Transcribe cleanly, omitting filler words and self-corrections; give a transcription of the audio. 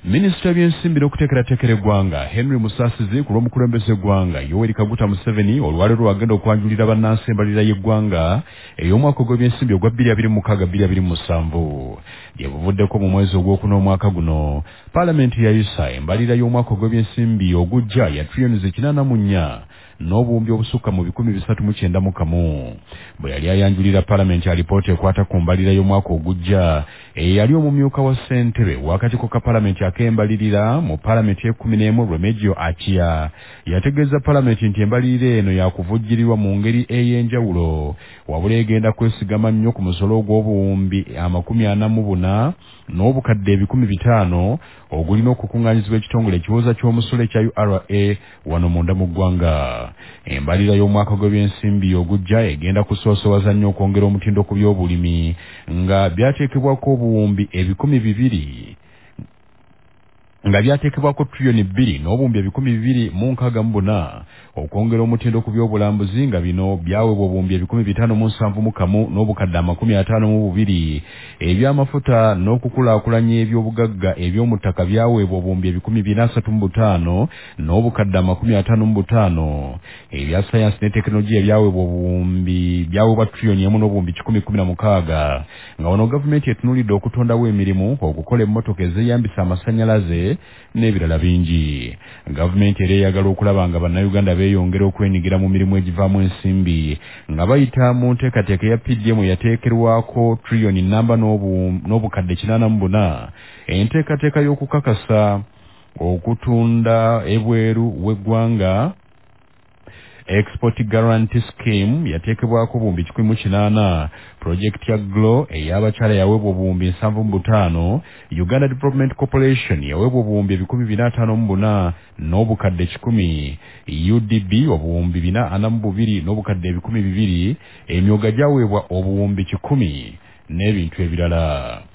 Minisita by'ensimbi n'okuteekerateekera eggwanga Henry Musasizi ku lw'omukulembeze eggwanga Yoweri Kaguta Museveni olwaleero agenda okwanjulira bannansi embalirira y'eggwanga ey'omwaka gw'ebyensimbi ogwa 2026-2027 gye buvuddeko mu mwezi ogwokuna omwaka guno Paalamenti yayisa embalirira y'omwaka gw'ebyensimbi ogujja ya trillions 84 n'obuwumbi obusukka mu 391 bwe yali ayanjulira Paalamenti alipoota ekwata ku mbalirira y'omwaka ogujja eyali omumyuka wa ssentebe w'akakiiko ka Paalamenti ak'embalirira mu Paalamenti y'e11 Remegio Achia yategeeza Paalamenti nti embalirira eno yakuvujjirirwa mu ngeri ey'enjawulo wabula egenda kwesigama nnyo ku musolo gw'obuwumbi 44 n'obukadde 50 ogulina okukuŋŋaanyizibwa ekitongole ekiwooza ky'omusolo ekya URA wano munda mu ggwanga. Embalirira y'omwaka gw'ebyensimbi ogujja egenda kusoosowaza nnyo okwongera omutindo ku by'obulimi nga byateekebwako obuwumbi 200 nga byateekebwako trillion 2 n'obuwumbi 264 okwongera omutindo ku by'obulambuzi nga bino byaweebwa obuwumbi 571 n'obukadde 52 eby'amafuta n'okukulaakulanya eby'obugagga eby'omu ttaka byaweebwa obuwumbi 435 n'obukadde 55 ebya sayansi ne tekinologiya byaweebwa trillion 1 n'obuwumbi 116 nga wano gavumenti etunuulidde okutondawo emirimu okukola emmotoka ezeeyambisa amasannyalaze n'ebirala bingi. Gavumenti era eyagala okulaba nga bannayuganda beeyongera okwenyigira mu mirimu egivaamu ensimbi nga bayita mu nteekateeka ya PDM yateekerwako trillion namba n'obukadde 84 enteekateeka y'okukakasa okutunda ebweru w'eggwanga Export Guarantee Scheme yateekebwako obuwumbi 108 Project ya GLOW ey'abakyala yaweebwa obuwumbi 75 Uganda Development Corporation yaweebwa obuwumbi 254 n'obukadde 10 UDB obuwumbi 442 n'obukadde 200 emyoga gyaweebwa obuwumbi 10 n'ebintu ebirala.